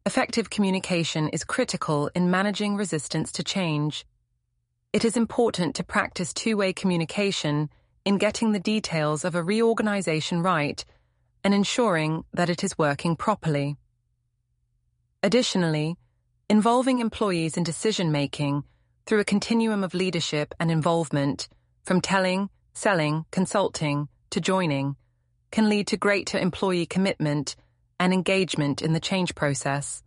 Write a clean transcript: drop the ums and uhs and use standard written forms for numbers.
Effective communication is critical in managing resistance to change. It is important to practice two-way communication in getting the details of a reorganization right and ensuring that it is working properly. Additionally, involving employees in decision-making through a continuum of leadership and involvement, from telling, selling, consulting, to joining, can lead to greater employee commitment and engagement in the change process.